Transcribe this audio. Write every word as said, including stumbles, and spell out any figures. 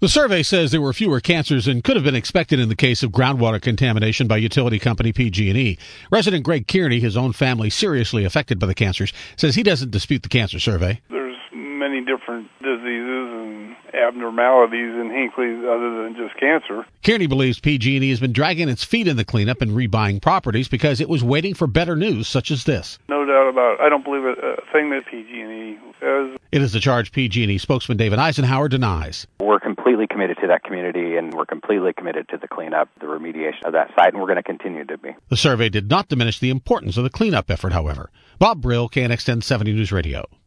The survey says there were fewer cancers than could have been expected in the case of groundwater contamination by utility company P G and E. Resident Greg Kearney, his own family seriously affected by the cancers, says he doesn't dispute the cancer survey. There's many different diseases and abnormalities in Hinckley other than just cancer. Kearney believes P G and E has been dragging its feet in the cleanup and rebuying properties because it was waiting for better news such as this. No doubt about it. I don't believe it, a thing that P G and E says. It is the charge P G and E spokesman David Eisenhower denies. We're completely committed to that community, and we're completely committed to the cleanup, the remediation of that site, and we're going to continue to be. The survey did not diminish the importance of the cleanup effort, however. Bob Brill, K N X ten seventy News Radio.